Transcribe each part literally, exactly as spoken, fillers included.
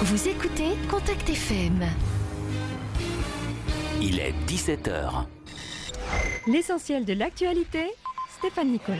Vous écoutez Contact F M. Il est dix-sept heures. L'essentiel de l'actualité, Stéphane Nicolas.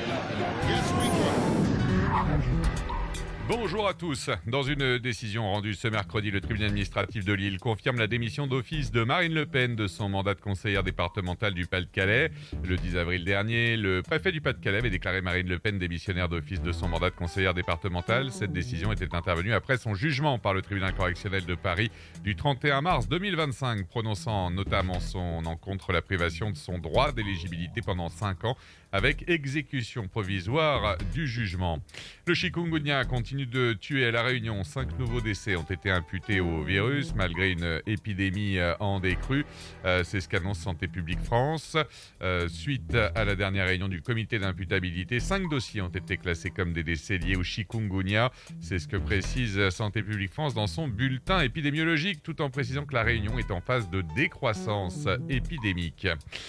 Bonjour à tous. Dans une décision rendue ce mercredi, le tribunal administratif de Lille confirme la démission d'office de Marine Le Pen de son mandat de conseillère départementale du Pas-de-Calais. Le dix avril dernier, le préfet du Pas-de-Calais avait déclaré Marine Le Pen démissionnaire d'office de son mandat de conseillère départementale. Cette décision était intervenue après son jugement par le tribunal correctionnel de Paris du trente et un mars deux mille vingt-cinq, prononçant notamment son encontre la privation de son droit d'éligibilité pendant cinq ans avec exécution provisoire du jugement. Le chikungunya continue de tuer à La Réunion. Cinq nouveaux décès ont été imputés au virus malgré une épidémie en décrue. Euh, c'est ce qu'annonce Santé publique France. Euh, suite à la dernière réunion du comité d'imputabilité, cinq dossiers ont été classés comme des décès liés au chikungunya. C'est ce que précise Santé publique France dans son bulletin épidémiologique, tout en précisant que La Réunion est en phase de décroissance épidémique.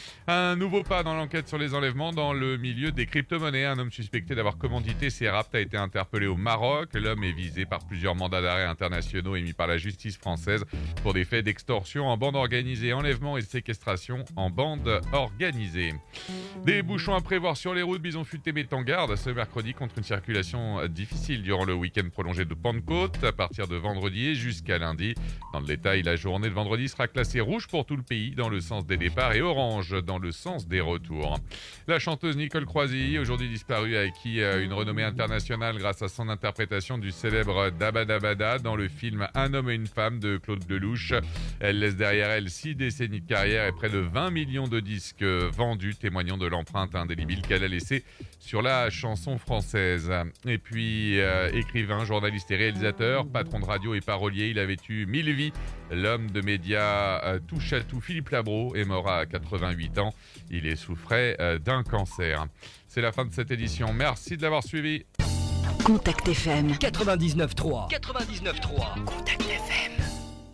Un nouveau pas dans l'enquête sur les enlèvements dans le milieu des crypto-monnaies. Un homme suspecté d'avoir commandité ces rapts a été interpellé au Maroc. L'homme est visé par plusieurs mandats d'arrêt internationaux émis par la justice française pour des faits d'extorsion en bande organisée, enlèvement et séquestration en bande organisée. Des bouchons à prévoir sur les routes. Bison Futé met en garde ce mercredi contre une circulation difficile durant le week-end prolongé de Pentecôte à partir de vendredi et jusqu'à lundi. Dans le détail, la journée de vendredi sera classée rouge pour tout le pays dans le sens des départs et orange dans le sens des retours. La chanteuse Nicole Croisy, aujourd'hui disparue, a acquis une renommée internationale grâce à son interprétation du célèbre Dabadabada dans le film Un homme et une femme de Claude Lelouch. Elle laisse derrière elle six décennies de carrière et près de vingt millions de disques vendus, témoignant de l'empreinte indélébile qu'elle a laissée sur la chanson française. Et puis, euh, écrivain, journaliste et réalisateur, patron de radio et parolier, il avait eu mille vies. L'homme de médias euh, touche à tout, Philippe Labro, est mort à quatre-vingt-huit ans. Il est souffrait euh, d'un cancer. C'est la fin de cette édition. Merci de l'avoir suivi. Contact F M. quatre-vingt-dix-neuf trois. quatre-vingt-dix-neuf trois. Contact F M.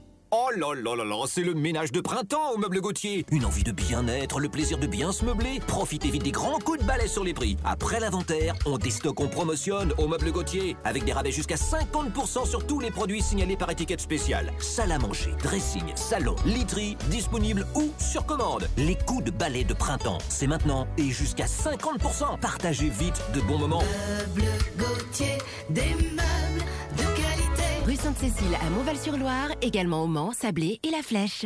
Oh là là là là, c'est le ménage de printemps au Meubles Gauthier. Une envie de bien-être, le plaisir de bien se meubler. Profitez vite des grands coups de balai sur les prix. Après l'inventaire, on déstocke, on promotionne au Meubles Gauthier. Avec des rabais jusqu'à cinquante pour cent sur tous les produits signalés par étiquette spéciale. Salle à manger, dressing, salon, literie, disponible ou sur commande. Les coups de balai de printemps, c'est maintenant et jusqu'à cinquante pour cent. Partagez vite de bons moments. Meubles Gauthier, des meubles de qualité. Rue Sainte-Cécile à Montval-sur-Loire, également au Mans, Sablé et La Flèche.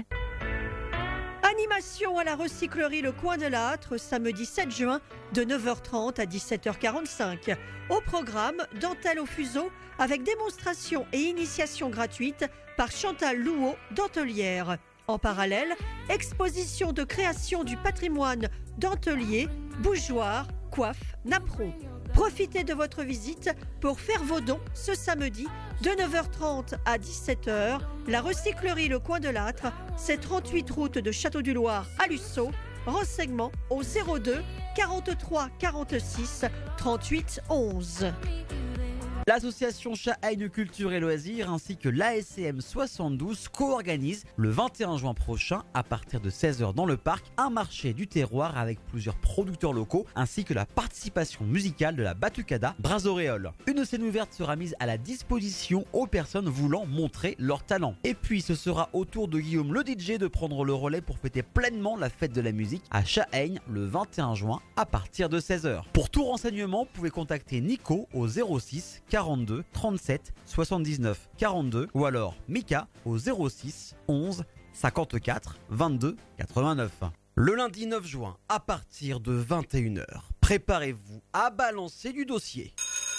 Animation à la recyclerie Le Coin de l'Âtre, samedi sept juin, de neuf heures trente à dix-sept heures quarante-cinq. Au programme, dentelle au fuseau, avec démonstration et initiation gratuite par Chantal Louot, dentelière. En parallèle, exposition de création du patrimoine dentelier, bougeoir, coiffe, napperon. Profitez de votre visite pour faire vos dons ce samedi de neuf heures trente à dix-sept heures. La recyclerie Le Coin de l'Âtre, c'est trente-huit route de Château-du-Loir à Lussau. Renseignements au zéro deux quarante-trois quarante-six trente-huit onze. L'association Chahaigne Culture et Loisirs ainsi que l'A S C M soixante-douze co-organisent le vingt et un juin prochain à partir de seize heures dans le parc un marché du terroir avec plusieurs producteurs locaux ainsi que la participation musicale de la Batucada Brazoréole. Une scène ouverte sera mise à la disposition aux personnes voulant montrer leur talent. Et puis ce sera au tour de Guillaume le D J de prendre le relais pour fêter pleinement la fête de la musique à Chahaigne le vingt et un juin à partir de seize heures. Pour tout renseignement, vous pouvez contacter Nico au zéro six quarante-deux trente-sept soixante-dix-neuf quarante-deux ou alors Mika au zéro six onze cinquante-quatre vingt-deux quatre-vingt-neuf. Le lundi neuf juin, à partir de vingt et une heures, préparez-vous à balancer du dossier.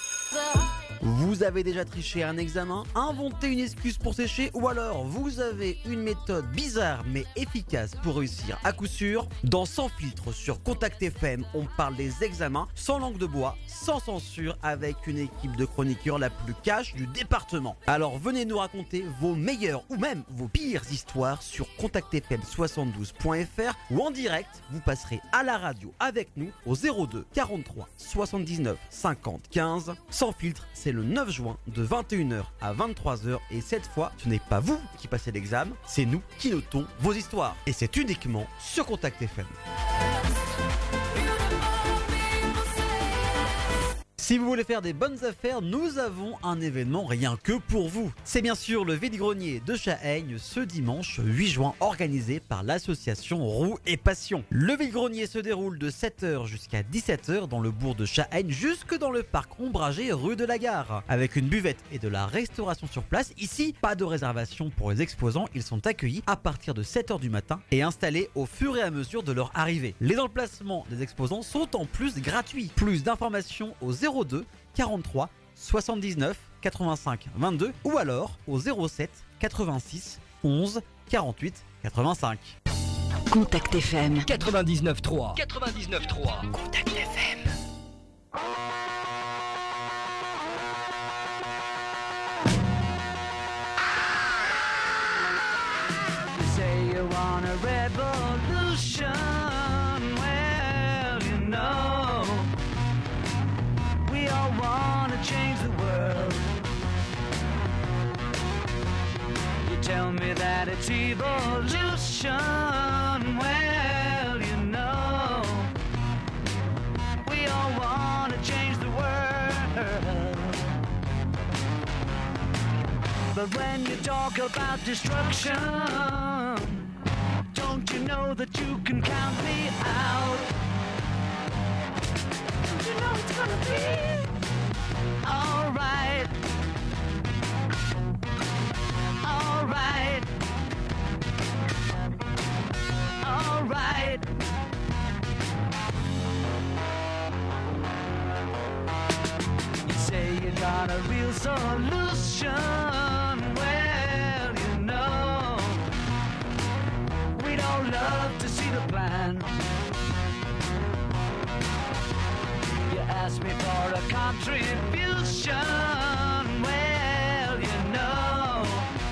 Vous avez déjà triché à un examen, inventé une excuse pour sécher ou alors vous avez une méthode bizarre mais efficace pour réussir à coup sûr? Dans Sans filtre sur Contact F M, on parle des examens sans langue de bois, sans censure, avec une équipe de chroniqueurs la plus cash du département. Alors venez nous raconter vos meilleures ou même vos pires histoires sur contact f m soixante-douze point f r ou en direct, vous passerez à la radio avec nous au zéro deux quarante-trois soixante-dix-neuf cinquante quinze. Sans filtre, c'est le neuf juin de vingt et une heures à vingt-trois heures et cette fois, ce n'est pas vous qui passez l'examen, c'est nous qui notons vos histoires. Et c'est uniquement sur Contact F M. Si vous voulez faire des bonnes affaires, nous avons un événement rien que pour vous. C'est bien sûr le vide-grenier de Chahaigne ce dimanche huit juin, organisé par l'association Roux et Passion. Le vide-grenier se déroule de sept heures jusqu'à dix-sept heures dans le bourg de Chahaigne jusque dans le parc ombragé rue de la Gare. Avec une buvette et de la restauration sur place, ici, pas de réservation pour les exposants, ils sont accueillis à partir de sept heures du matin et installés au fur et à mesure de leur arrivée. Les emplacements des exposants sont en plus gratuits. Plus d'informations au zéro deux quarante-trois soixante-dix-neuf quatre-vingt-cinq vingt-deux ou alors au zéro sept quatre-vingt-six onze quarante-huit quatre-vingt-cinq. Contact F M quatre-vingt-dix-neuf trois. quatre-vingt-dix-neuf trois. Contact F M. On a revolution, well, you know, we all want to change the world. You tell me that it's evolution, well, you know, we all want to change the world. But when you talk about destruction, don't you know that you can count me out? Don't you know it's gonna be alright? Alright. Alright. You say you got a real solution. Well, you know, we'd all love to see the plan. You ask me for a contribution. Well, you know,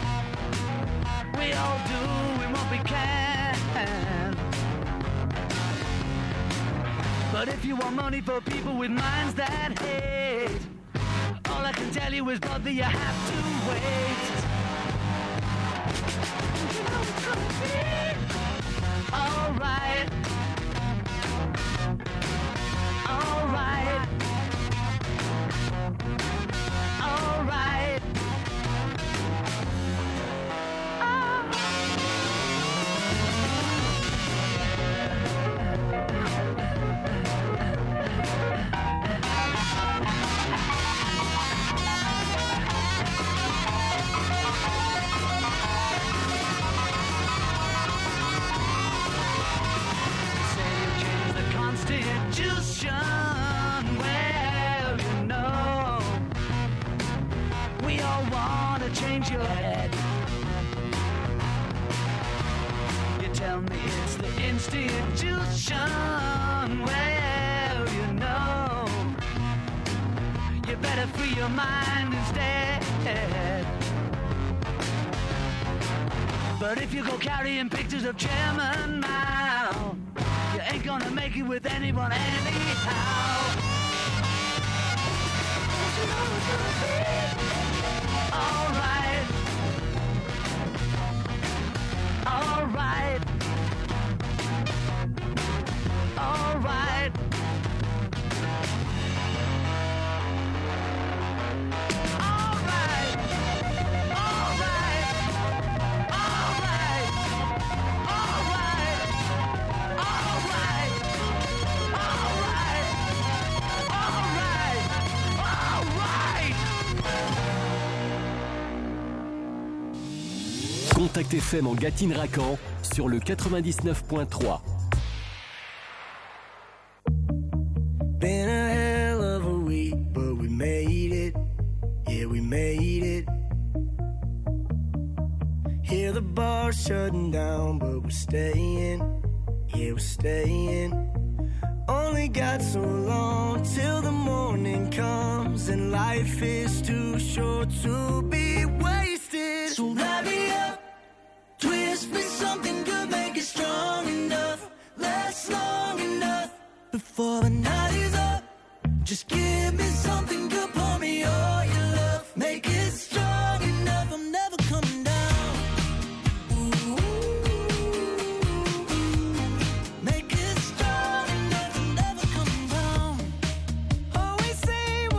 we all do what we can. But if you want money for people with minds that hate, all I can tell you is, brother, you have to wait. You know it's gonna be alright. Alright. Alright. Constitution, well, you know, we all want to change your head. You tell me it's the institution, well, you know, you better free your mind instead. But if you go carrying pictures of Chairman Mao, you ain't gonna make it with anyone anyhow. Don't you know it's gonna be alright. Alright. Alright. Contact F M en Gâtine-Racan sur le quatre-vingt-dix-neuf point trois. Been a hell of a week, but we made it. Yeah, we made it. Hear the bar shutting down, but we're staying. Yeah, we're staying. Only got so long till the morning comes, and life is too short to be wasted. So light me up, twist me something good, make it strong enough, last long enough before the night is up. Just give me something good, pour me all your love, make it strong enough, I'm never coming down. Ooh, make it strong enough, I'm never coming down. Always say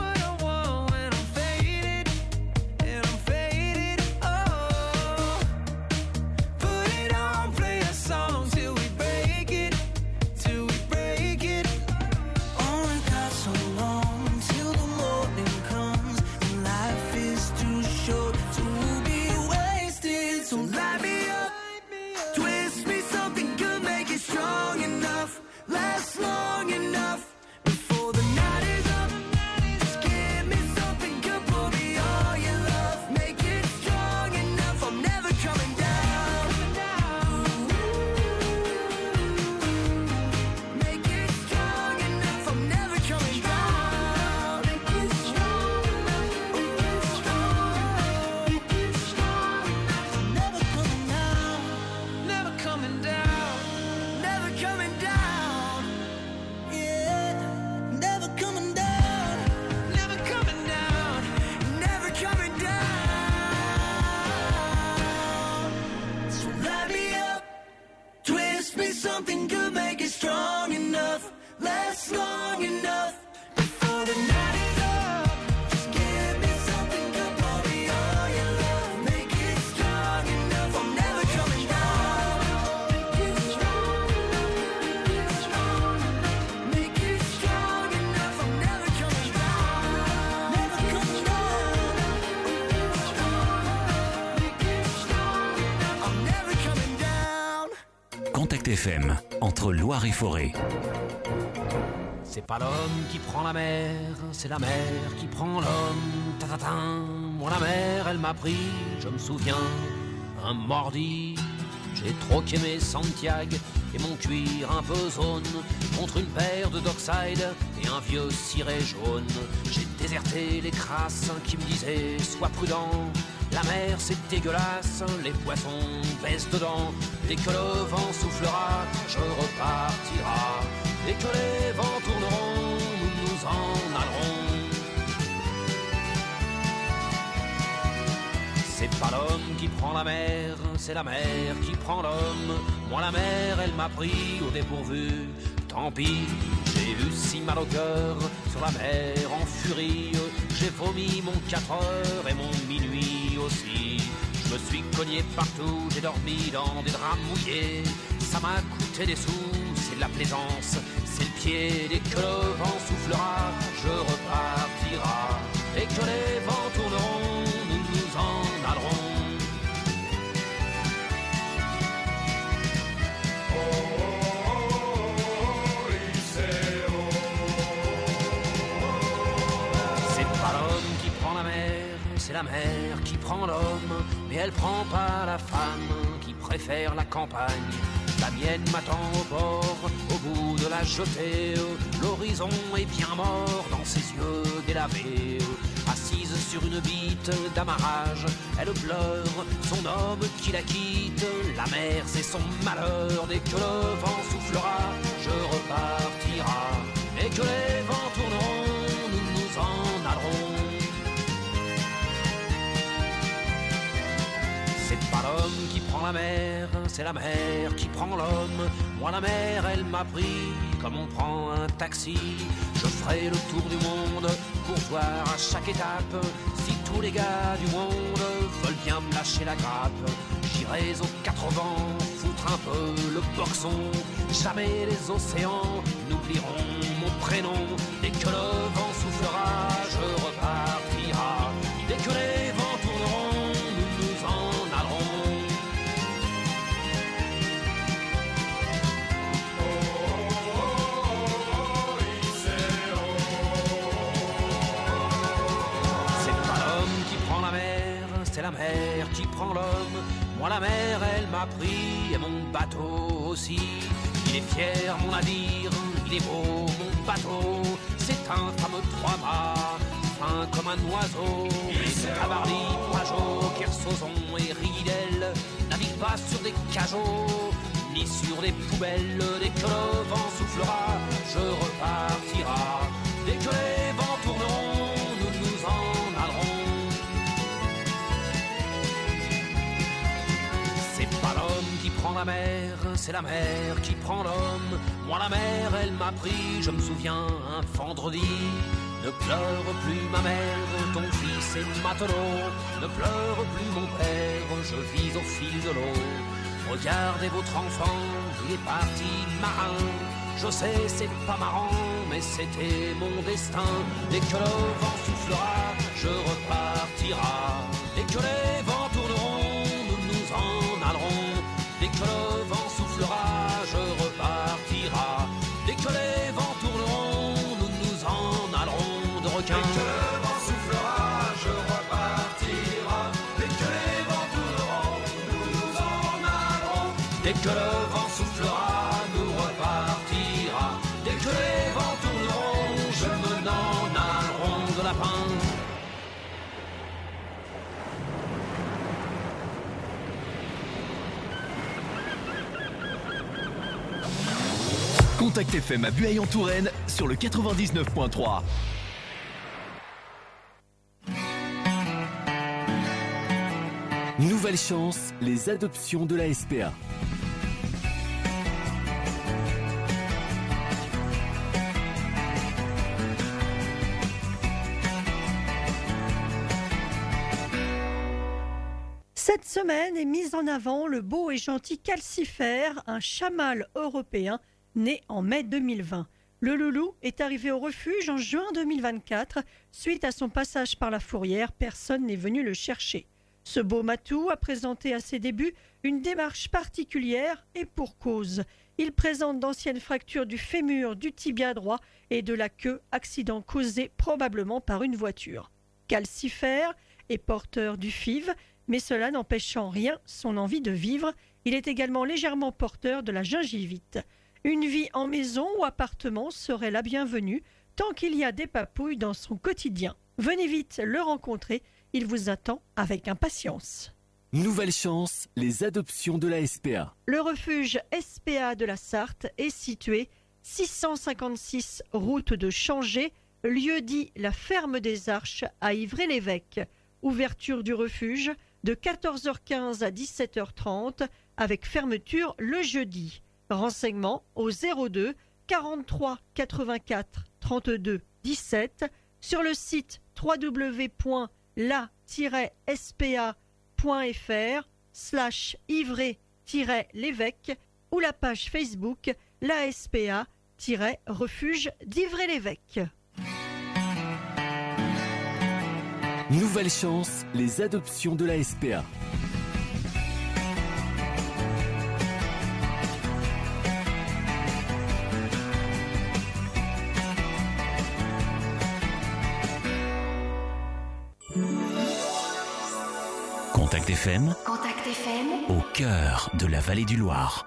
last long enough before the night is up. Just give me something good, pour me all your love. Make it strong enough, I'm never coming down. Make it strong enough, make it strong enough. Make it strong enough, I'm never coming down. Never coming down. Make it strong enough, make it strong enough, I'm never coming down. Contact F M, entre Loire et Forêt. C'est pas l'homme qui prend la mer, c'est la mer qui prend l'homme. Ta-ta-tin. Moi la mer, elle m'a pris, je me souviens, un mordi. J'ai troqué mes Santiago et mon cuir un peu zone contre une paire de Dockside et un vieux ciré jaune. J'ai déserté les crasses qui me disaient sois prudent. La mer c'est dégueulasse, les poissons baissent dedans. Dès que le vent soufflera, je repartira. Dès que les vents tourneront, nous nous en allerons. C'est pas l'homme qui prend la mer, c'est la mer qui prend l'homme. Moi la mer, elle m'a pris au dépourvu. Tant pis, j'ai eu si mal au cœur sur la mer en furie. J'ai vomi mon quatre heures et mon minuit aussi. Je me suis cogné partout, j'ai dormi dans des draps mouillés. Ça m'a coûté des sous, c'est de la plaisance, c'est le pied. Dès que le vent soufflera, je repartira. Dès que les vents tourneront, nous nous en allerons. C'est pas l'homme qui prend la mer, c'est la mer qui prend l'homme. Mais elle prend pas la femme qui préfère la campagne. La mienne m'attend au bord, au bout de la jetée. L'horizon est bien mort dans ses yeux délavés. Assise sur une bite d'amarrage, elle pleure son homme qui la quitte. La mer c'est son malheur, dès que le vent soufflera, je repartira. Dès que les vents tourneront, nous nous en allerons. C'est pas l'homme qui prend la mer, c'est la mer qui prend l'homme. Moi la mer, elle m'a pris comme on prend un taxi. Je ferai le tour du monde pour voir à chaque étape si tous les gars du monde veulent bien me lâcher la grappe. J'irai aux quatre vents foutre un peu le boxon. Jamais les océans n'oublieront mon prénom. Dès que le vent soufflera, je repartira. Dès que les vents tourneront, nous nous en allerons. C'est la mer qui prend l'homme. Moi la mer elle m'a pris et mon bateau aussi. Il est fier mon navire, il est beau mon bateau. C'est un fameux trois-mâts, fin comme un oiseau. Cavardi, Pajot, Kersozon et Ridel naviguent pas sur des cajots ni sur des poubelles. Dès que le vent soufflera, je repartira. Dès que les vents tourneront, nous nous en allerons. Qui prend la mer, c'est la mer qui prend l'homme. Moi la mer, elle m'a pris, je me souviens, un vendredi. Ne pleure plus ma mère, ton fils est matelot. Ne pleure plus mon père, je vis au fil de l'eau. Regardez votre enfant, il est parti marin. Je sais, c'est pas marrant, mais c'était mon destin. Dès que le vent soufflera, je repartira. Dès que les vents tourneront, nous nous en allerons. Dès que le vent soufflera, je repartira. Dès que les vents tourneront, nous nous en allerons de requins. Dès que le vent soufflera, je repartira. Dès que les vents tourneront, nous nous en allerons. Dès que le vent soufflera, nous repartira. Dès que les vents tourneront, je me n'en allerons de lapin. Contact F M à Bueil-en-Touraine sur le quatre-vingt-dix-neuf point trois. Nouvelle chance, les adoptions de la S P A. Cette semaine est mise en avant le beau et gentil Calcifère, un chamal européen né en mai deux mille vingt. Le loulou est arrivé au refuge en juin deux mille vingt-quatre. Suite à son passage par la fourrière, personne n'est venu le chercher. Ce beau matou a présenté à ses débuts une démarche particulière et pour cause. Il présente d'anciennes fractures du fémur, du tibia droit et de la queue, accident causé probablement par une voiture. Calcifère est porteur du F I V, mais cela n'empêche en rien son envie de vivre. Il est également légèrement porteur de la gingivite. Une vie en maison ou appartement serait la bienvenue tant qu'il y a des papouilles dans son quotidien. Venez vite le rencontrer, il vous attend avec impatience. Nouvelle chance, les adoptions de la S P A. Le refuge S P A de la Sarthe est situé six cent cinquante-six route de Changé, lieu dit la Ferme des Arches à Ivry-l'Évêque. Ouverture du refuge de quatorze heures quinze à dix-sept heures trente avec fermeture le jeudi. Renseignements au zéro deux quarante-trois quatre-vingt-quatre trente-deux dix-sept sur le site w w w point la tiret s p a point f r slash Ivry-l'Évêque ou la page Facebook la S P A-refuge d'Ivry-l'Évêque. Nouvelle chance, les adoptions de la S P A. Contact F M, Contact F M, au cœur de la vallée du Loir.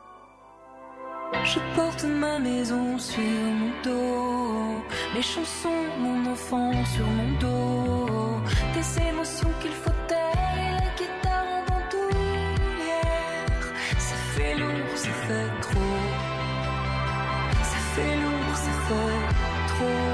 Je porte ma maison sur mon dos, mes chansons, mon enfant sur mon dos, des émotions qu'il faut taire et la guitare en bandoulière. Ça fait lourd, ça fait trop. Ça fait lourd, ça fait trop.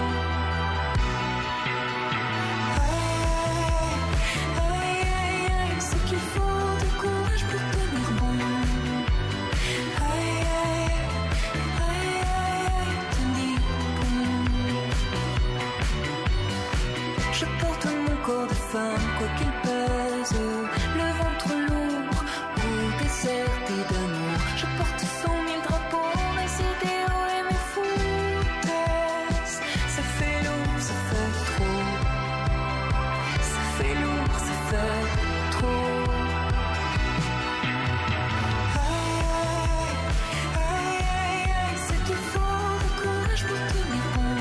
Quoi qu'il pèse, le ventre lourd ou déserté d'amour, je porte cent mille drapeaux, mes idéaux et mes foutaises. Ça fait lourd, ça fait trop. Ça fait lourd, ça fait trop. Aïe, aïe, aïe, aïe, c'est qu'il faut du courage pour tenir bon.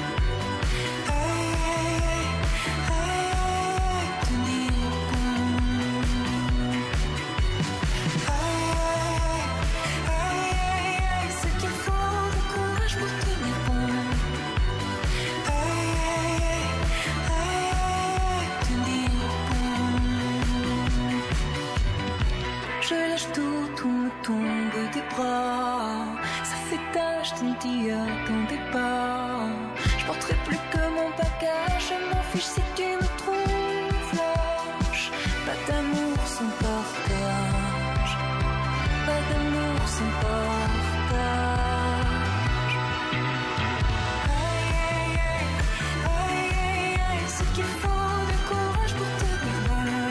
Je lâche tout, tout me tombe des bras. Ça fait tâche, tu ne t'y attendais pas. Je porterai plus que mon bagage. Je m'en fiche si tu me trouves lâche. Pas d'amour sans partage. Pas d'amour sans partage. Aïe, aïe, aïe, aïe, aïe, aïe, c'est qu'il faut du courage pour te dévoiler.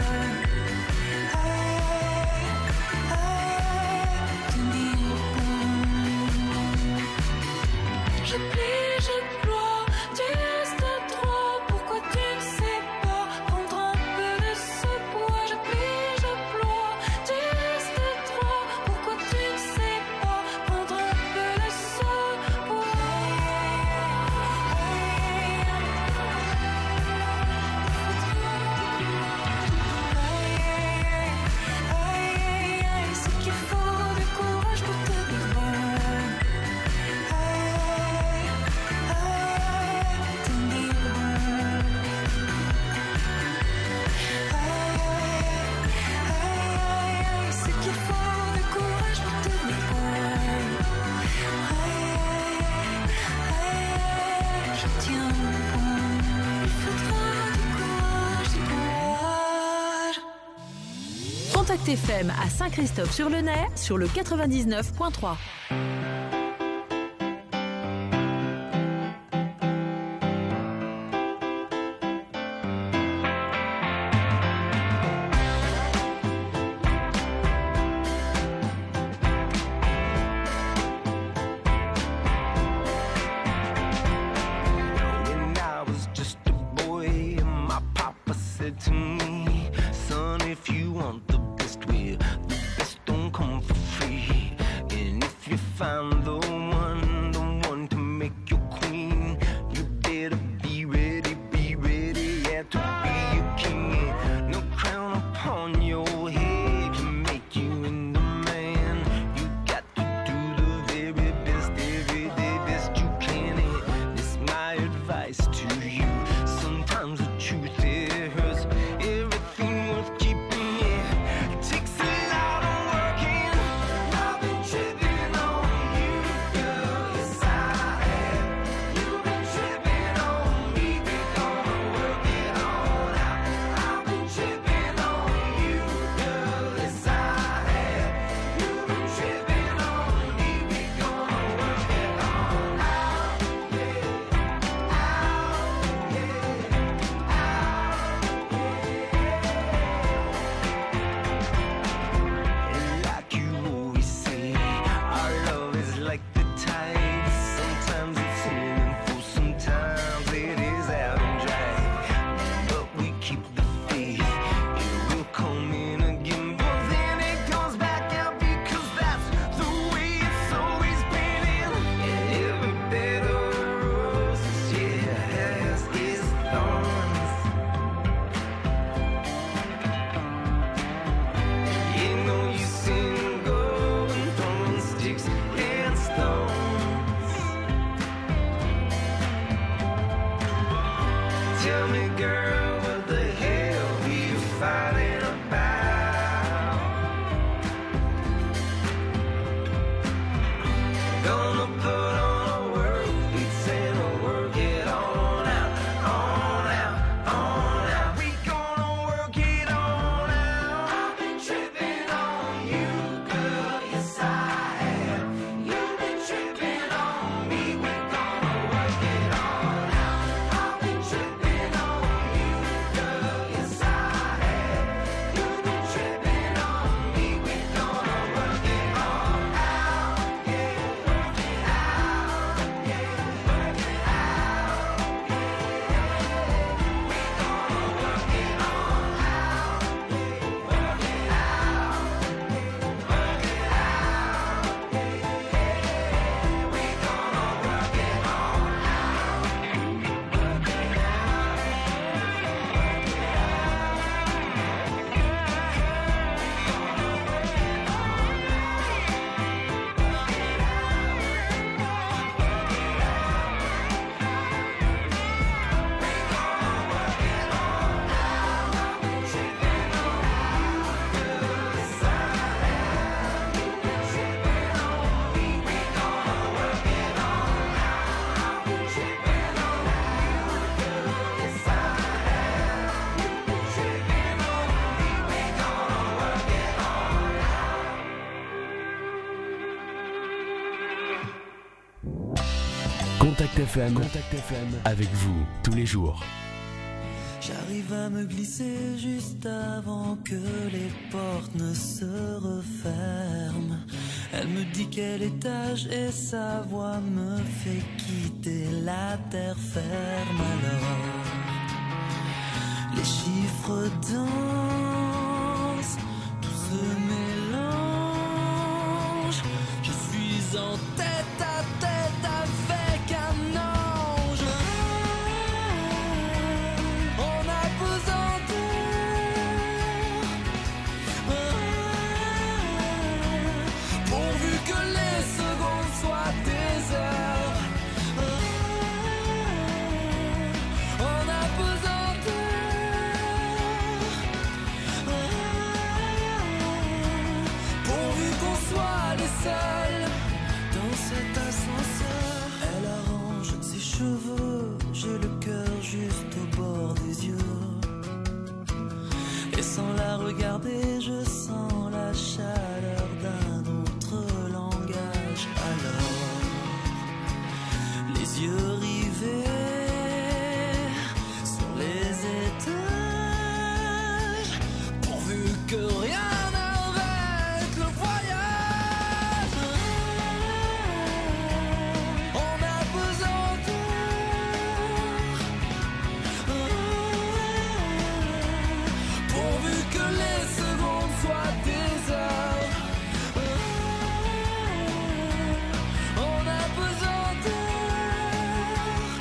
Je plie, je ploie, tu restes à trois. Pourquoi tu ne sais pas prendre un peu de ce poids? Je plie, je ploie, tu restes à trois. Pourquoi tu ne sais pas prendre un peu de ce poids? Aïe, aïe, aïe, c'est qu'il faut du courage pour te dévoiler. Contact F M à Saint-Christophe-sur-le-Nez sur le quatre-vingt-dix-neuf point trois. me, girl, what the hell are you fighting about? Gonna put on a work beats and I'll work it on out, on out, on out. We gonna work it on out. I've been tripping on you, girl, yes I have. You've been tripping on me, we gonna work it on out. I've been tripping on you, girl, yes I have. You've been tripping on me, we gonna work it on out. Yeah, work it out. Yeah, work it out. Yeah, we gonna work it on out. Yeah, work it out. Yeah, work it out. Yeah, we gonna work it on Contact F M, Contact F M, avec vous tous les jours. J'arrive à me glisser juste avant que les portes ne se referment. Elle me dit quel étage et sa voix me fait quitter la terre ferme. Alors, les chiffres dansent, tout se mélange. Je suis en tête à tête avec un ange. On a besoin d'eux, pourvu que les secondes soient des heures. On a besoin d'eux, pourvu qu'on soit les seuls dans cet ascenseur. Elle arrange ses cheveux, j'ai le cœur juste au bord des yeux. Et sans la regarder, je sens la chaleur d'un autre langage. Alors, les yeux rivés sur les étages, pourvu que rien n'arrête le voyage. On a besoin d'eux, pourvu que les secondes soient des heures. On a besoin d'eux,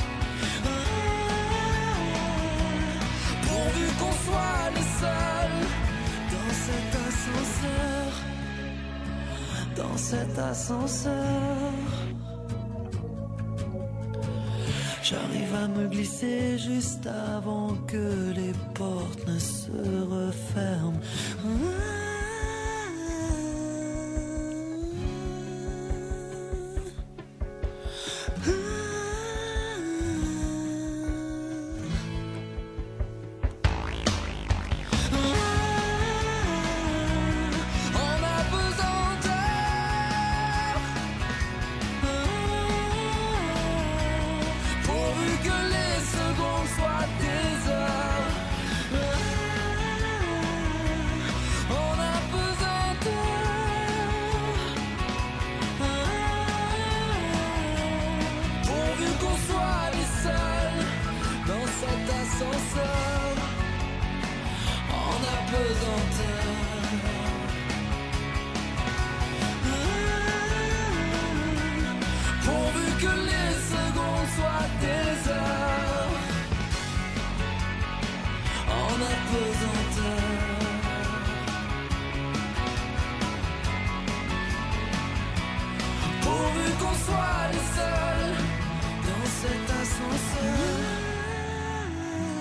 pourvu qu'on soit les seuls dans cet ascenseur, dans cet ascenseur. J'arrive à me glisser juste avant que les portes ne se referment. On a besoin d'eux, pourvu que les secondes soient des heures. On a besoin d'eux, pourvu qu'on soit les seuls dans cet ascenseur. On a besoin d'eux, pourvu que les secondes soient des heures. On a besoin d'eux, pourvu qu'on soit les seuls dans cet ascenseur.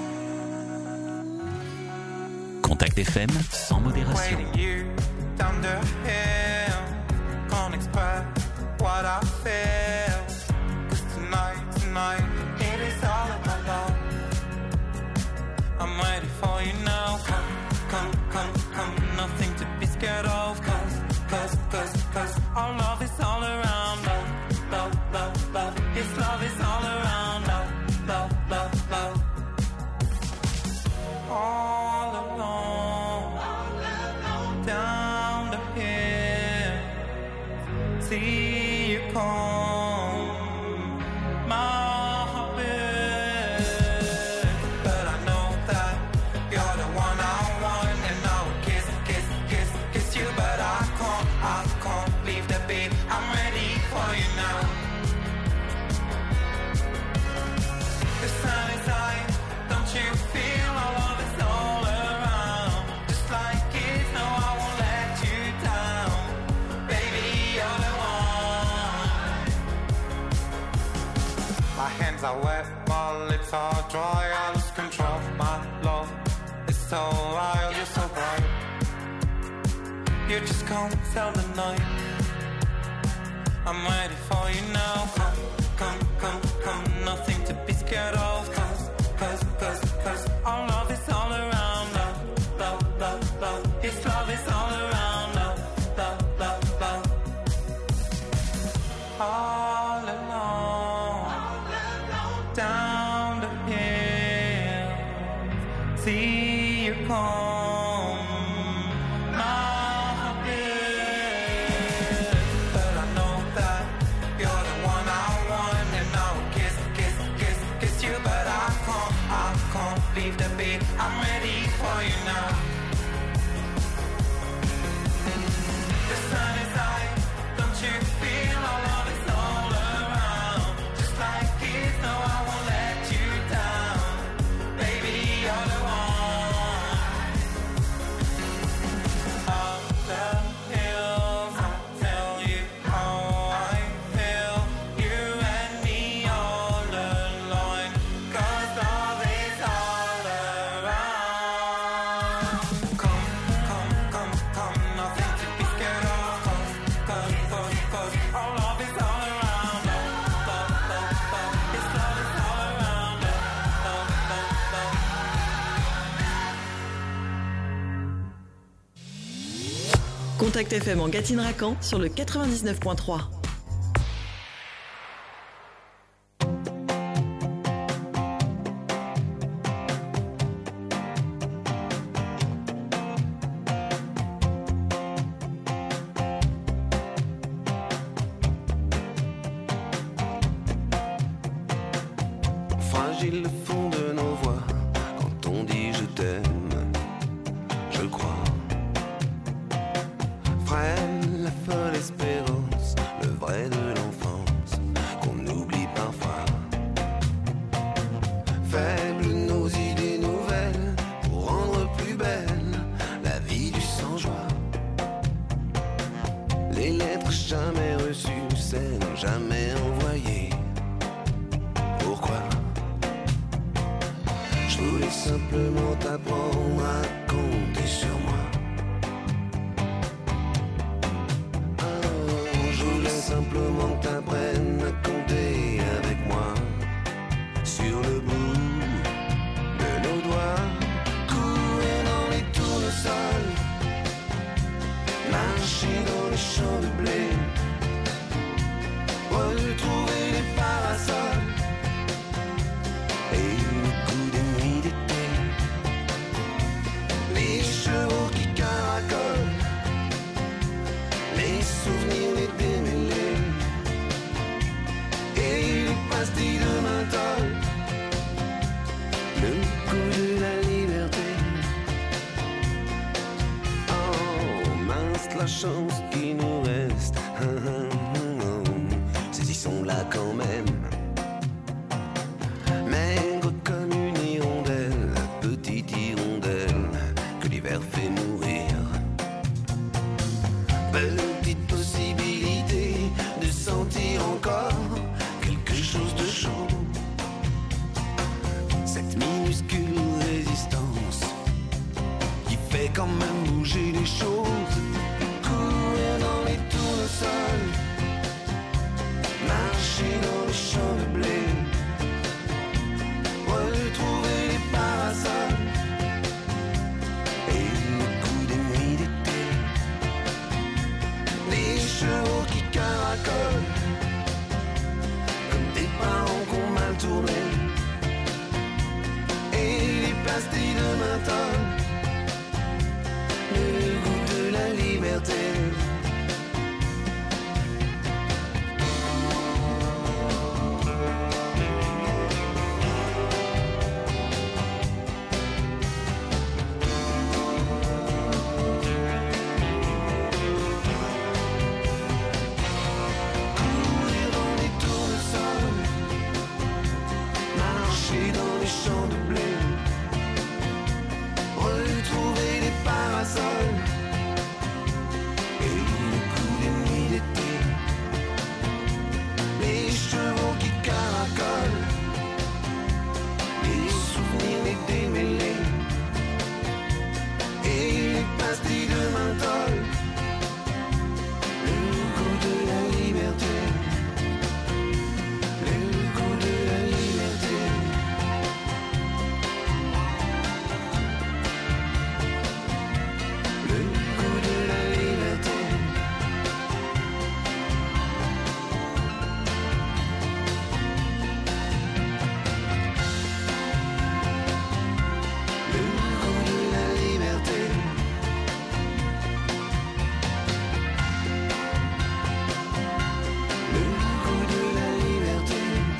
Contact F M sans modération. Waiting you down the hill. Can't express what I feel. 'Cause tonight, tonight, it is all about love. I'm ready for you now. Come, come, come, come. Nothing to be scared of. Cause, cause, cause, cause our love is all around. Love, love, love, love. Yes, love is all around. Love, love, love, love. All alone, down the hill, see you come, my heart beats. But I know that you're the one I want, and I will kiss, kiss, kiss, kiss you. But I can't, I can't leave the beat. I'm ready for you now. The sun is high, don't you feel our love is all around? Just like kids, no, I won't let you down. Baby, you're the one. My hands are wet, my lips are dry. I lose control, my love is so wild. You're so bright, you just can't tell the night. I'm ready for you now. Come, come, come, come. Nothing to be scared of. Cause, cause, cause, cause our love is all around. Love, love, love, love. Yes, love is all around. Love, love, love, love. All alone, down the hill, see you come. My heart beats. But I know that you're the one I want, and I will kiss, kiss, kiss, kiss you. But I can't, I can't leave the beat. I'm ready for you now. The sun is high, don't you feel our love is all around? Just like kids, no, I won't let you down. Baby, you're the one. Up the hills, I'll tell you how I feel. You and me all alone. 'Cause love is all around. Come, come, come, come. Nothing to be scared of. 'Cause, 'cause, 'cause, 'cause our love is all around. Love, love, love, love. Yes, love is all around. Love, love, love, love. Contact F M en Gâtine-Racan sur le quatre-vingt-dix-neuf point trois. Fragile le fond de nos voix quand on dit je t'aime, je le crois. Frêle la folle espérance, le vrai de l'enfance qu'on oublie parfois. Faibles nos idées nouvelles pour rendre plus belle la vie du sans-joie. Les lettres jamais reçues, celles jamais envoyées. Pourquoi? Je voulais simplement t'apprendre à compter sur moi. Oh, je voulais simplement que t'apprennes à compter avec moi. Sur le bout de nos doigts, courir dans les tournesols, marcher dans les champs de blé, retrouver les parasols et le goût des nuits d'été, les chevaux qui caracolent, les souvenirs, les démêlés et les pastilles de menthol, le goût de la liberté. Oh mince la chance qui nous reste, saisissons-la quand même. Maigre comme une hirondelle, petite hirondelle que l'hiver fait mourir. Petite possibilité de sentir encore quelque chose de chaud. Cette minuscule résistance qui fait champs de blé. Retrouver les parasols et le coup des nuits d'été. Les chevaux qui caracolent, les souvenirs, les démêlés et les pastilles de menthol. Le goût de la liberté, le goût de la liberté. Le goût de la liberté. Le goût de la liberté. Le goût de la liberté.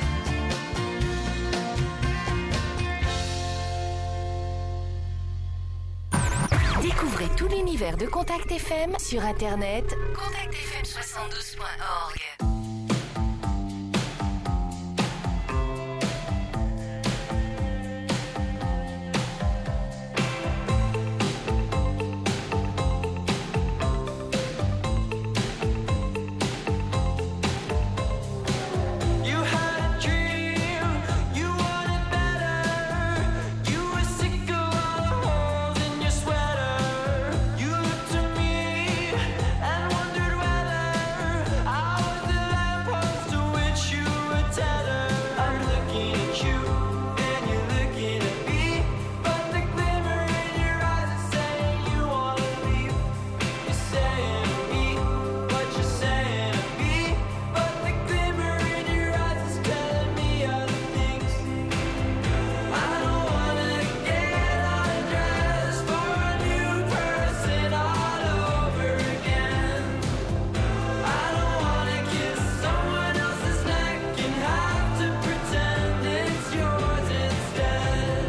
Découvrez tout l'univers de Contact F M sur internet contact f m soixante-douze point org. You had a dream, you wanted better. You were sick of all the holes in your sweater. You looked to me and wondered whether I was the lamppost to which you were tethered. I'm looking at you and you're looking at me, but the glimmer in your eyes is saying you wanna leave. You're saying to me what you're saying to me, but the glimmer in your eyes is telling me other things. I don't wanna get undressed for a new person all over again. I don't wanna kiss someone else's neck and have to pretend it's yours instead.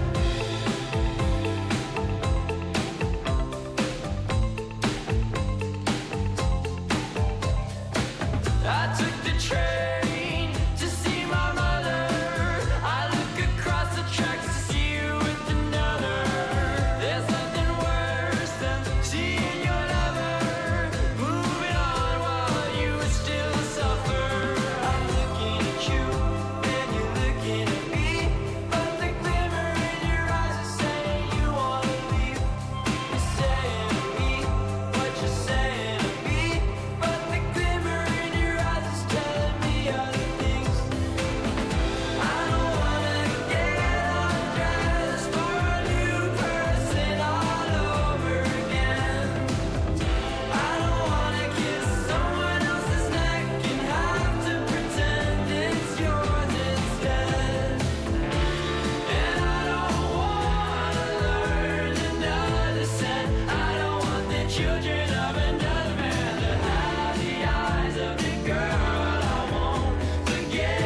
I took the train to see my mother. I look across the tracks to see you with another. There's nothing worse than seeing your lover moving on while you still suffer. I'm looking at you and you're looking at me, but the glimmer in your eyes is saying you wanna leave. You're saying to me what you're saying to me, but the glimmer in your eyes is telling me other things. I don't wanna get undressed for a new person all over again. I don't wanna kiss someone else's neck and have to pretend it's yours instead. And I don't wanna learn another scent. I don't want the children of another man to have the eyes of the girl I won't forget.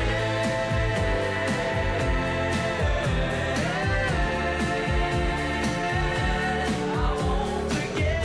I won't forget.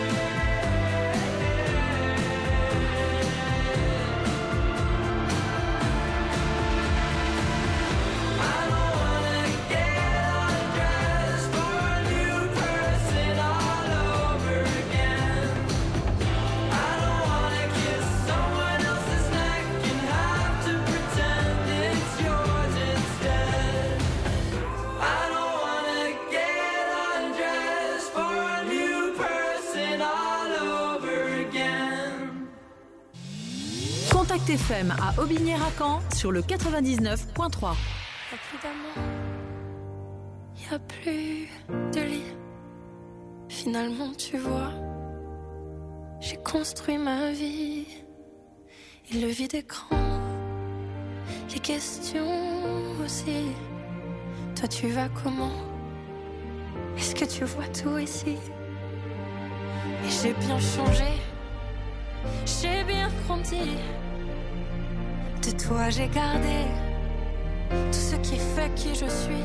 I don't wanna get undressed for a new person all over again. I don't wanna kiss someone else's neck and have to pretend it's yours instead. I don't wanna get undressed for a new person all over again. Contact F M à Aubigné-Racan sur le quatre-vingt-dix-neuf point trois. Y'a plus d'amour, y'a plus de lit. Finalement, tu vois, j'ai construit ma vie. Et le vide est grand, les questions aussi. Toi, tu vas comment? Est-ce que tu vois tout ici? Et j'ai bien changé, j'ai bien grandi. De toi, j'ai gardé tout ce qui fait qui je suis.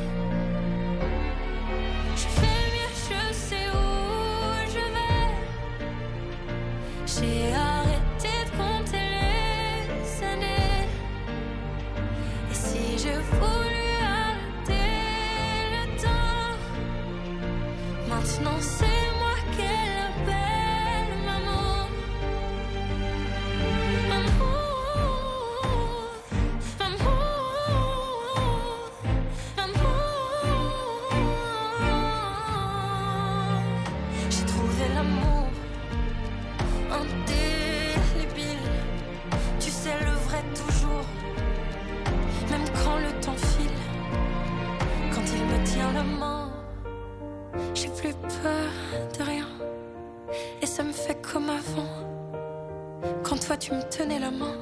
Je fais mieux, je sais où je vais. J'ai arrêté de compter les années. Et si je voulais arrêter Maintenant c'est moi qu'elle appelle maman. Maman, maman, maman. J'ai trouvé l'amour indélébile. Tu sais le vrai toujours, même quand le temps file. Quand il me tient la main, j'ai plus peur de rien. Et ça me fait comme avant, quand toi tu me tenais la main.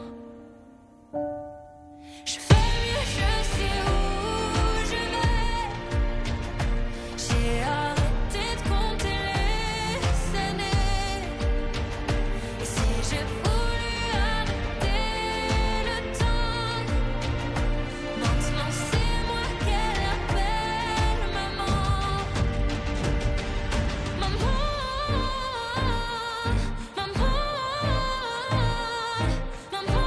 Je fais mieux, je sais où je vais. J'ai arrêté de compter les années. Et si j'ai voulu arrêter le temps, maintenant c'est moi qu'elle appelle maman. Maman, maman, maman.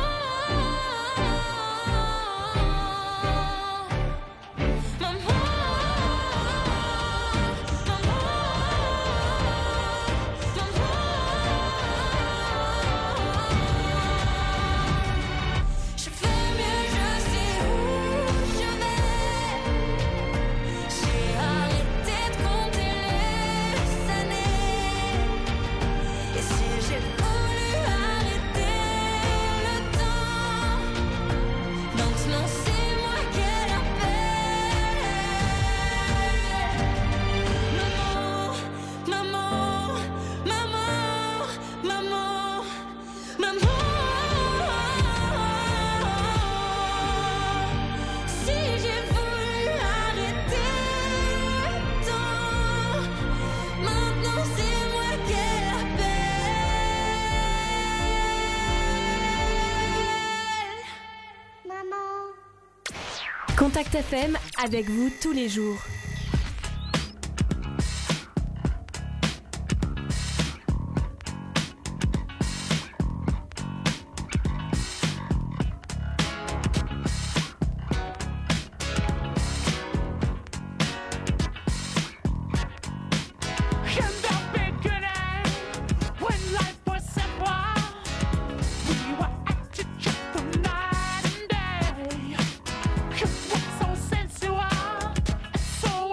Je fais mieux, je sais où je vais. J'ai arrêté de compter les années. Et si j'ai voulu arrêter le temps, maintenant c'est moi qu'elle appelle. Maman, maman, maman, maman, maman. Si j'ai voulu arrêter le temps, maintenant c'est moi qu'elle appelle. Maman. Contact F M avec vous tous les jours. And the beginning, when life was simple, we were acting just for night and day. It was so sensual and so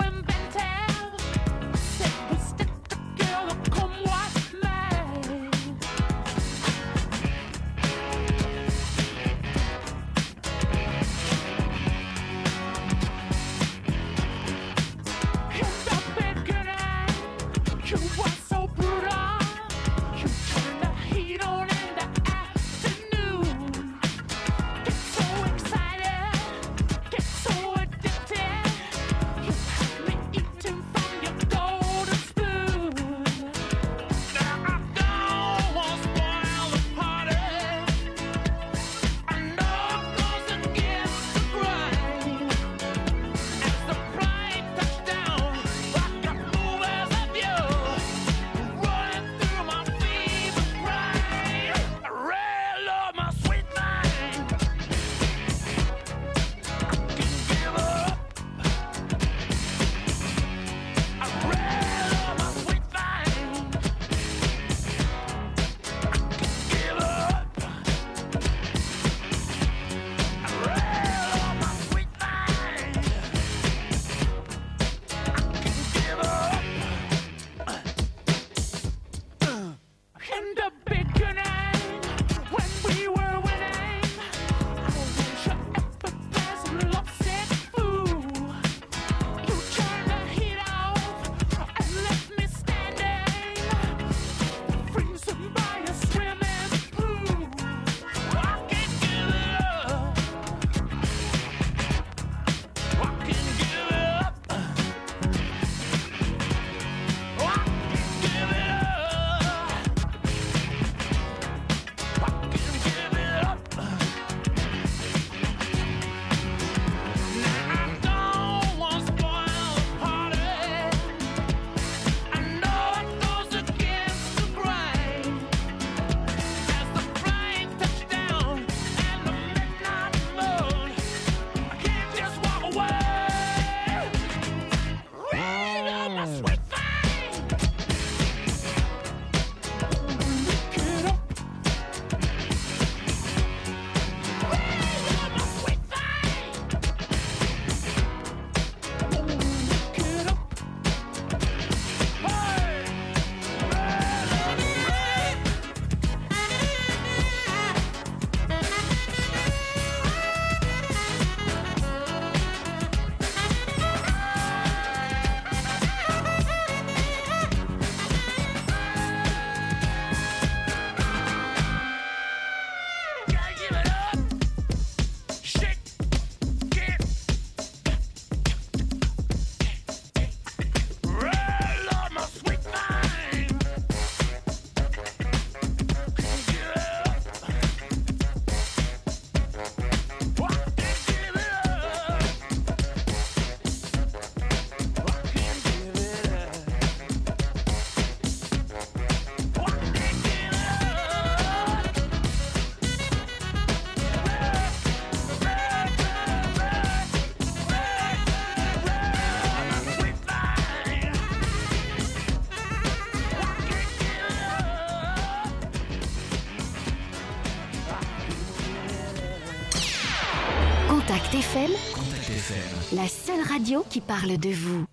F M, Contact F M, la seule radio qui parle de vous.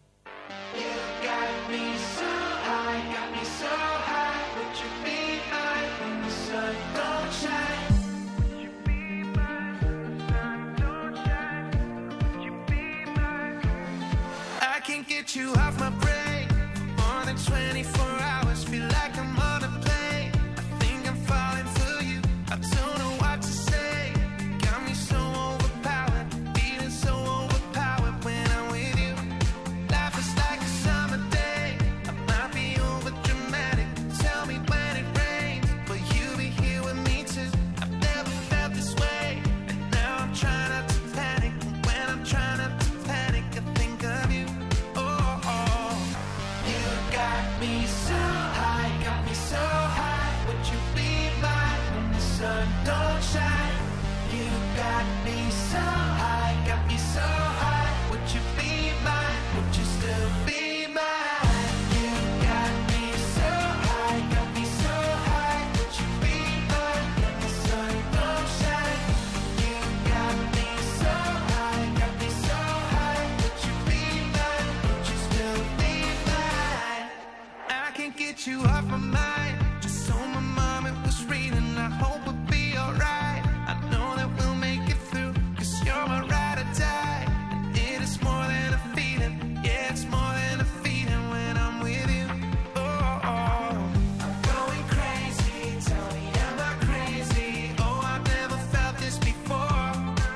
I can't get you off my brain for more than twenty-four hours. Feel like I'm on a plane. I think I'm falling for you. I don't know what to say. Got me so overpowered, feeling so overpowered when I'm with you. Life is like a summer day. I might be over dramatic. Tell me when it rains, but you be here with me too. I've never felt this way, and now I'm trying not to panic. When I'm trying not to panic, I think of you. Oh, oh. You got me so high, got me so high. Would you be mine when the sun don't shine? You got me so high, got me so high. Would you be mine? Would you still be mine? You got me so high, got me so high. Would you be mine when the sun don't shine? You got me so high, got me so high. Would you be mine? Would you still be mine? I can't get you off my mind. Just so my mom it was reading. I hope we'll be alright. I know that we'll make it through, cause you're my ride or die. And it is more than a feeling. Yeah, it's more than a feeling when I'm with you. Oh, oh. I'm going crazy. Tell me, am I crazy? Oh, I've never felt this before.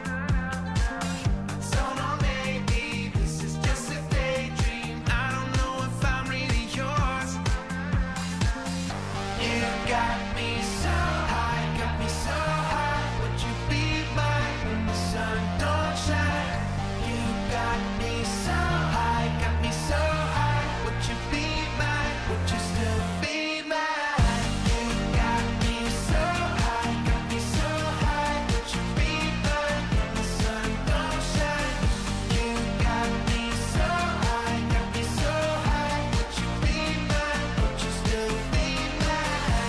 So no, maybe this is just a daydream. I don't know if I'm really yours. You got me so high, got me so high. Would you be mine when the sun don't shine? You got me so high, got me so high. Would you be mine? Would you still be mine? You got me so high, got me so high. Would you be mine when the sun don't shine? You got me so high, got me so high. Would you be mine? Would you still be mine?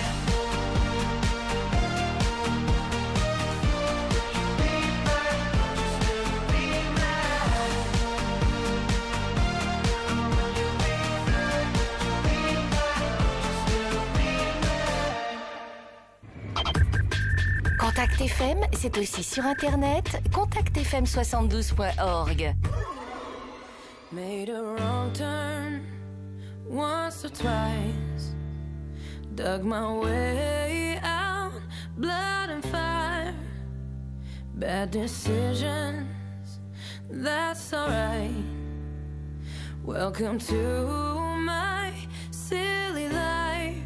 Contact F M, c'est aussi sur internet, contact f m soixante-douze point org. Made a wrong turn once or twice. Dug my way out, blood and fire. Bad decisions, that's alright. Welcome to my silly life.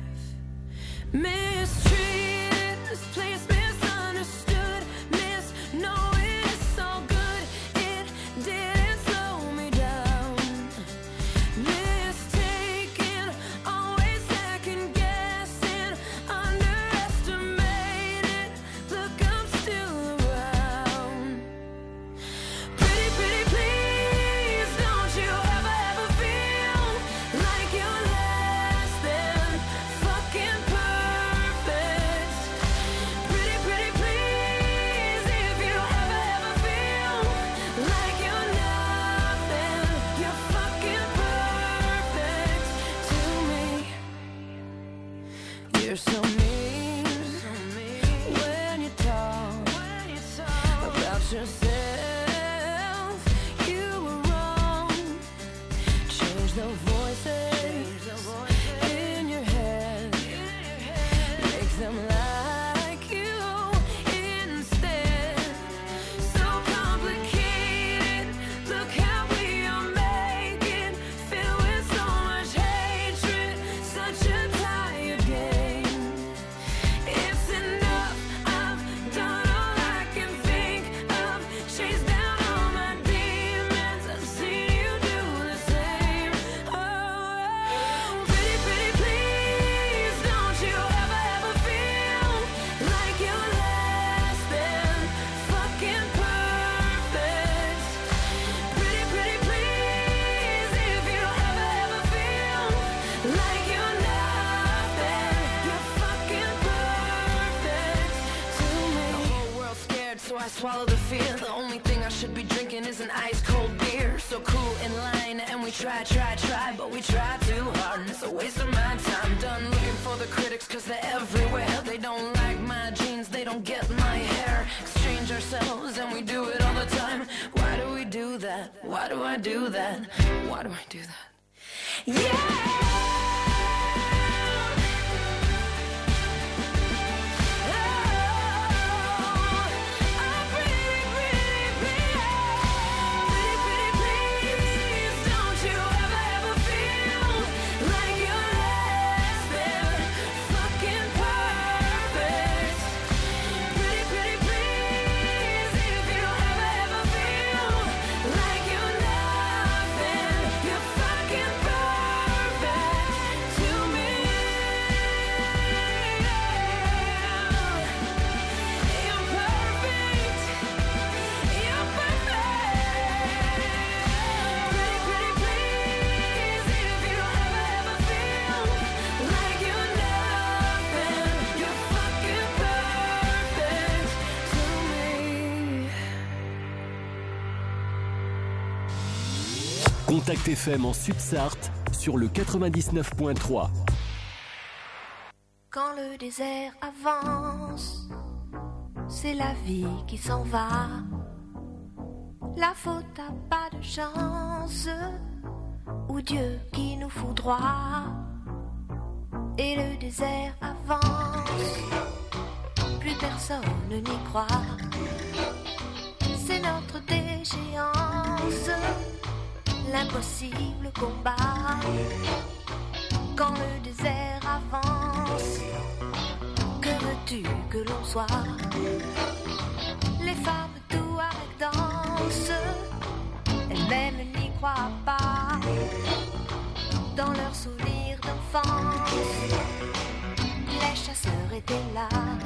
Mistreated, this place misunderstood. Miss, no, it's all good. It didn't slow me down. Mistaken, always second guessing, underestimated. Look, I'm still around. Pretty, pretty, please, don't you ever, ever feel like you're less than fucking perfect. Pretty, pretty, please, if you ever, ever feel like you're nothing, you're fucking perfect to me. You're so mean when you talk about yourself. You were wrong. Change the voices in your head. Make them like you instead. So complicated. Look how we are making. Filled with so much hatred. Such a tired game. It's enough. I've done all I can think of. Chased down all my demons. I've seen you do the same. Oh, pretty, pretty, please, don't you ever, ever feel like you're less than fucking perfect. Pretty, pretty, please, if you ever, ever feel like you're nothing, you're fucking perfect to me. The whole world's scared, so I swallow the fear. The only thing I should be try, try, try, but we try too hard, and it's a waste of my time. Done looking for the critics, cause they're everywhere. They don't like my jeans, they don't get my hair. Exchange ourselves, and we do it all the time. Why do we do that? Why do I do that? Why do I do that? Yeah! Contact F M en Sud-Sarthe sur le quatre-vingt-dix-neuf point trois. Quand le désert avance, c'est la vie qui s'en va. La faute a pas de chance, ou Dieu qui nous foudroie. Et le désert avance, plus personne n'y croit. C'est notre déchéance, l'impossible combat. Quand le désert avance, que veux-tu que l'on soit? Les femmes tout avec danse, elles-mêmes n'y croient pas. Dans leurs souvenirs d'enfance, les chasseurs étaient là.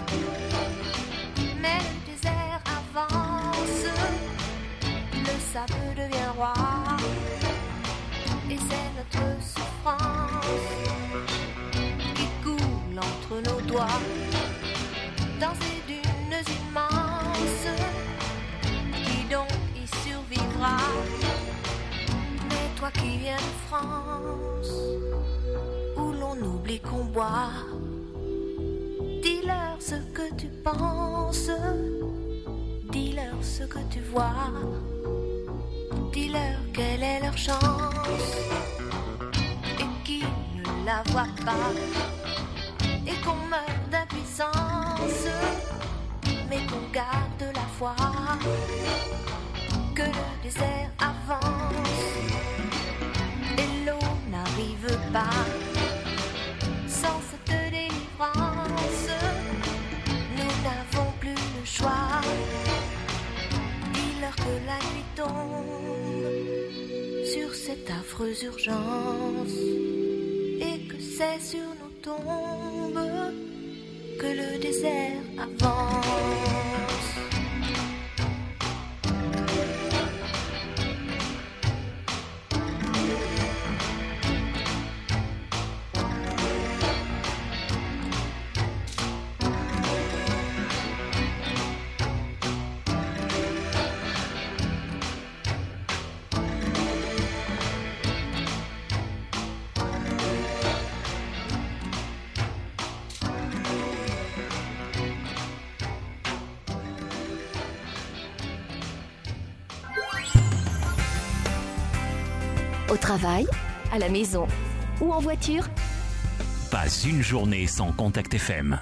Mais le désert avance, le sable devient roi. Et c'est notre souffrance qui coule entre nos doigts dans ces dunes immenses. Qui donc y survivra? Mais toi qui viens de France, où l'on oublie qu'on boit, dis-leur ce que tu penses, dis-leur ce que tu vois. Dis-leur quelle est leur chance, et qui ne la voit pas, et qu'on meurt d'impuissance, mais qu'on garde la foi. Que le désert avance, et l'eau n'arrive pas. Sans cette délivrance, nous n'avons plus le choix. Dis-leur que la nuit tombe sur cette affreuse urgence, et que c'est sur nos tombes que le désert avance. Au travail, à la maison ou en voiture, Pas une journée sans Contact F M.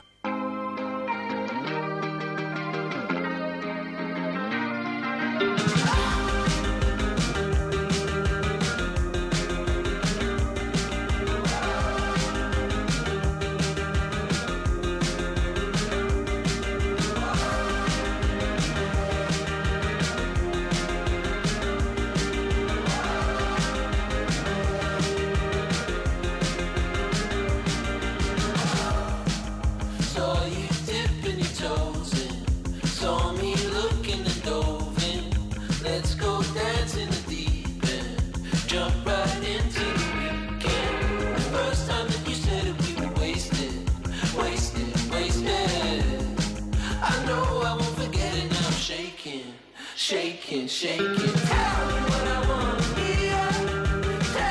Shaking, shaking. Tell me what I wanna hear.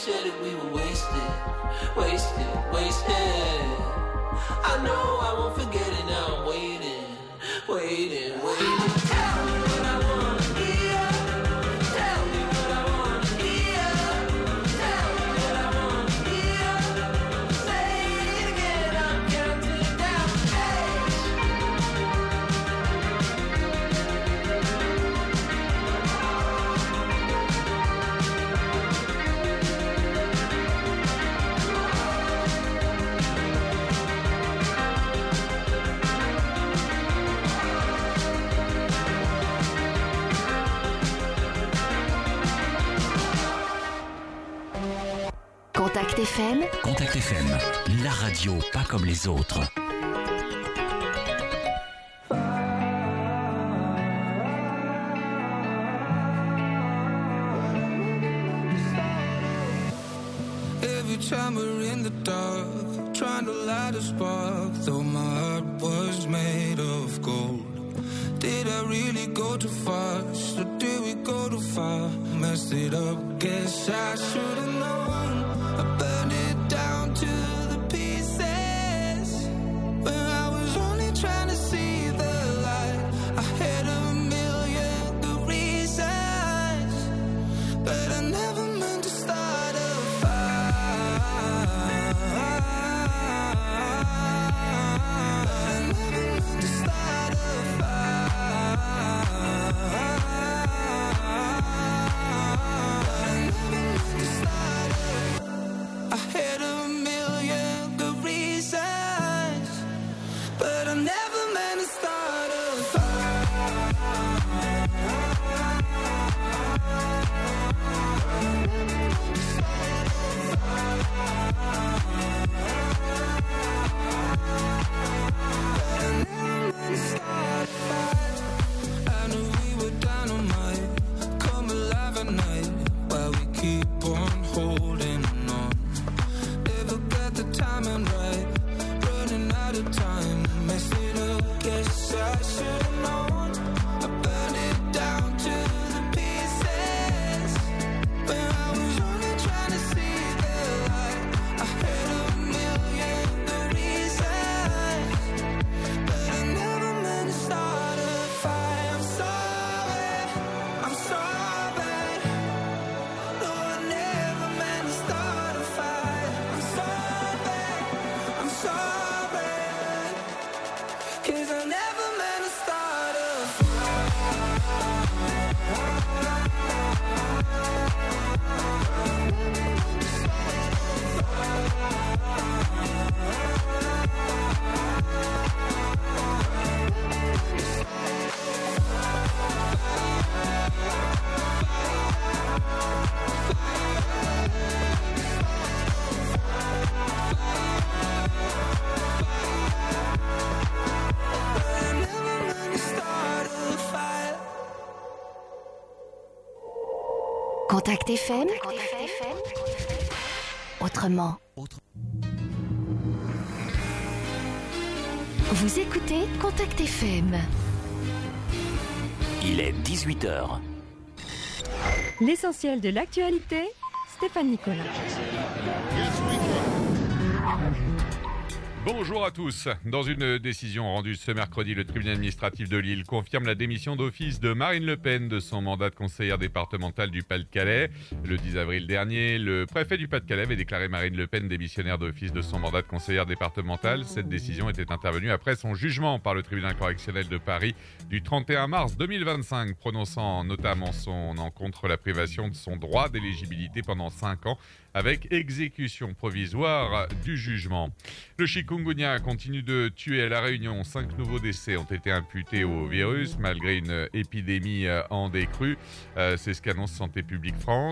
said that we were wasted, wasted, wasted. I know I won't forget it, now I'm waiting, waiting, waiting. Tell me what I wanna hear. Tell me what I wanna hear. Tell me what I wanna hear. Say it again, I'm counting down days. Contact F M. Contact F M, la radio pas comme les autres. Every time we're in the dark, trying to light a spark, though my heart was made of gold. Did I really go too fast, or did we go too far? Messed it up, guess I should've known. I burned it down to the pieces, when I was only trying to see the light. I had a million good reasons, but I never meant to start a fire. I never meant to start a I had a million good reasons, but I never meant to start a I knew we were dynamite, come alive at night, while we keep on holding on. Never got the timing right, running out of time, mess it up, guess I should've known. I burned it down to the pieces, when I was only trying to see the light. I had a million good reasons, but I never meant to start a fight. I'm sorry, I'm sorry. No, I never meant to start a fight. I'm sorry, I'm sorry, 'cause I never meant to start a Contact F M. Autrement. Vous écoutez Contact F M. Il est dix-huit heures. L'essentiel de l'actualité, Stéphane Nicolas. Bonjour à tous. Dans une décision rendue ce mercredi, le tribunal administratif de Lille confirme la démission d'office de Marine Le Pen de son mandat de conseillère départementale du Pas-de-Calais. Le dix avril dernier, le préfet du Pas-de-Calais avait déclaré Marine Le Pen démissionnaire d'office de son mandat de conseillère départementale. Cette décision était intervenue après son jugement par le tribunal correctionnel de Paris du trente et un mars deux mille vingt-cinq, prononçant notamment son encontre la privation de son droit d'éligibilité pendant cinq ans avec exécution provisoire du jugement. Le chikungunya continue de tuer à La Réunion. Cinq nouveaux décès ont été imputés au virus malgré une épidémie en décrue. Euh, c'est ce qu'annonce Santé publique France.